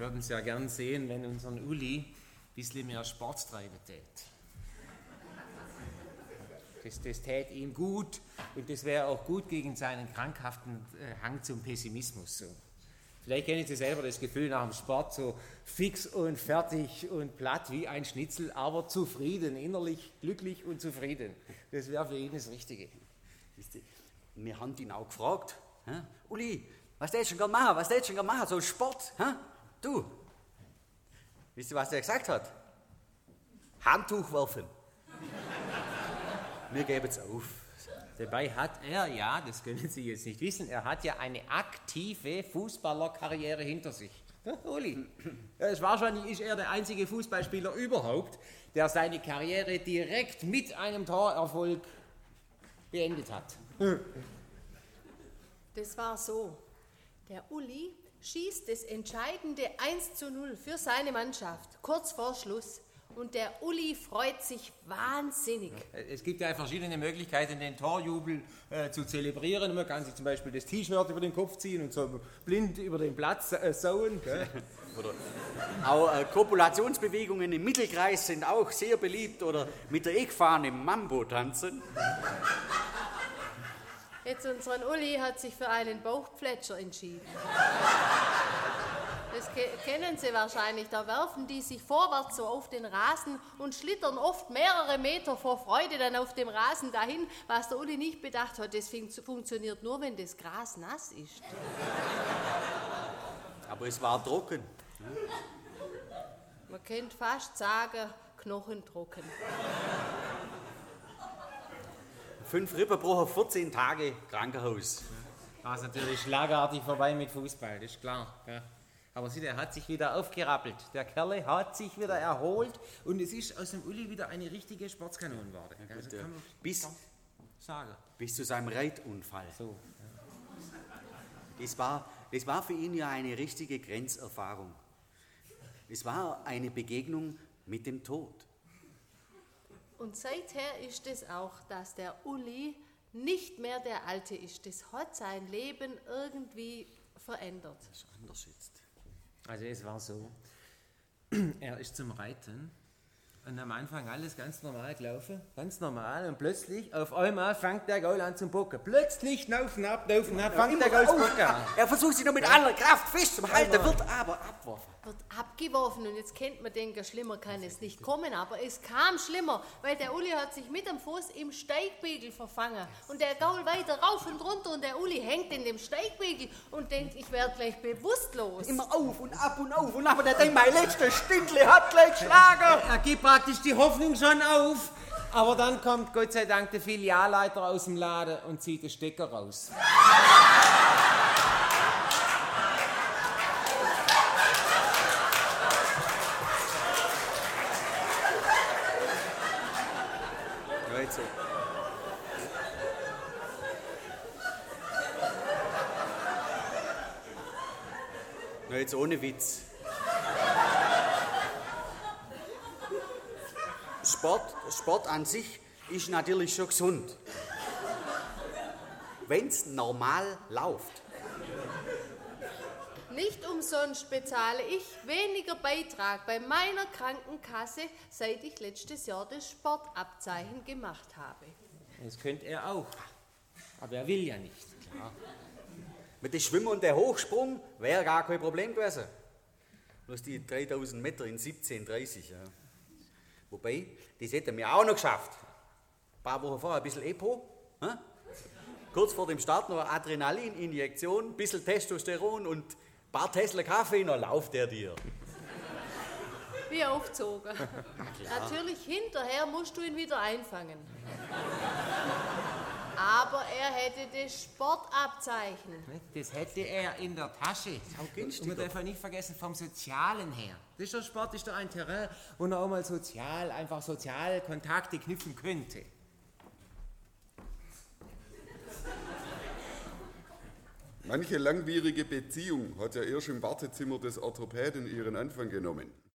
würden es ja gern sehen, wenn unseren Uli ein bisschen mehr Sport treiben tät. Das täte ihm gut und das wäre auch gut gegen seinen krankhaften Hang zum Pessimismus. So. Vielleicht kennen Sie selber das Gefühl nach dem Sport, so fix und fertig und platt wie ein Schnitzel, aber zufrieden, innerlich glücklich und zufrieden. Das wäre für ihn das Richtige. Wir haben ihn auch gefragt, Uli, was tätest du gern machen? Was tätest du gern machen? So Sport, du. Wisst ihr, was der gesagt hat? Handtuch werfen. Wir geben es auf. Dabei hat er, ja, das können Sie jetzt nicht wissen, er hat ja eine aktive Fußballerkarriere hinter sich. Ja, Uli, wahrscheinlich ist er der einzige Fußballspieler überhaupt, der seine Karriere direkt mit einem Torerfolg beendet hat. Das war so. Der Uli schießt das entscheidende 1:0 für seine Mannschaft, kurz vor Schluss. Und der Uli freut sich wahnsinnig. Es gibt ja verschiedene Möglichkeiten, den Torjubel zu zelebrieren. Man kann sich zum Beispiel das T-Shirt über den Kopf ziehen und so blind über den Platz sauen. Oder auch Kopulationsbewegungen im Mittelkreis sind auch sehr beliebt. Oder mit der Eckfahne im Mambo tanzen. Jetzt unseren Uli hat sich für einen Bauchplätscher entschieden. Das kennen Sie wahrscheinlich, da werfen die sich vorwärts so auf den Rasen und schlittern oft mehrere Meter vor Freude dann auf dem Rasen dahin, was der Uli nicht bedacht hat, das funktioniert nur, wenn das Gras nass ist. Aber es war trocken. Man könnte fast sagen, knochentrocken. 5 Rippenbruch auf 14 Tage Krankenhaus. War es natürlich schlagartig vorbei mit Fußball, das ist klar. Ja. Aber sieh, der hat sich wieder aufgerappelt. Der Kerle hat sich wieder erholt und es ist aus dem Uli wieder eine richtige Sportskanone geworden. Ja, also kann man sagen. Bis zu seinem Reitunfall. So, ja. Das war für ihn ja eine richtige Grenzerfahrung. Es war eine Begegnung mit dem Tod. Und seither ist es auch, dass der Uli nicht mehr der Alte ist. Das hat sein Leben irgendwie verändert. Das ist anders jetzt. Also es war so, er ist zum Reiten und am Anfang alles ganz normal gelaufen, ganz normal und plötzlich, auf einmal fängt der Gaul an zum Bocken. Plötzlich laufen ab, fängt der Gaul zu bocken an. Er versucht sich noch mit aller Kraft fest zu halten, wird aber abgeworfen. Wird abgeworfen und jetzt kennt man denken, schlimmer kann es nicht kommen, aber es kam schlimmer, weil der Uli hat sich mit dem Fuß im Steigbügel verfangen und der Gaul weiter rauf und runter und der Uli hängt in dem Steigbügel und denkt, ich werde gleich bewusstlos. Immer auf und ab und auf und ab und er denkt, mein letztes Stündle hat gleich geschlagen. Er gibt praktisch die Hoffnung schon auf, aber dann kommt Gott sei Dank der Filialleiter aus dem Laden und zieht den Stecker raus. Jetzt ohne Witz. Sport an sich ist natürlich schon gesund. Wenn es normal läuft. Nicht umsonst bezahle ich weniger Beitrag bei meiner Krankenkasse, seit ich letztes Jahr das Sportabzeichen gemacht habe. Das könnte er auch, aber er will ja nicht. Klar. Mit dem Schwimmen und der Hochsprung wäre gar kein Problem gewesen. Bloß die 3000 Meter in 17,30. Ja. Wobei, das hätten wir auch noch geschafft. Ein paar Wochen vorher ein bisschen EPO. Kurz vor dem Start noch eine Adrenalininjektion, ein bisschen Testosteron und ein paar Tesla Kaffee, noch lauft er dir. Wie aufgezogen. Natürlich, hinterher musst du ihn wieder einfangen. Aber er hätte das Sportabzeichen. Das hätte er in der Tasche. Und man darf auch nicht vergessen, vom Sozialen her. Der Sport ist doch ein Terrain, wo man auch mal soziale Kontakte knüpfen könnte. Manche langwierige Beziehung hat ja erst im Wartezimmer des Orthopäden ihren Anfang genommen.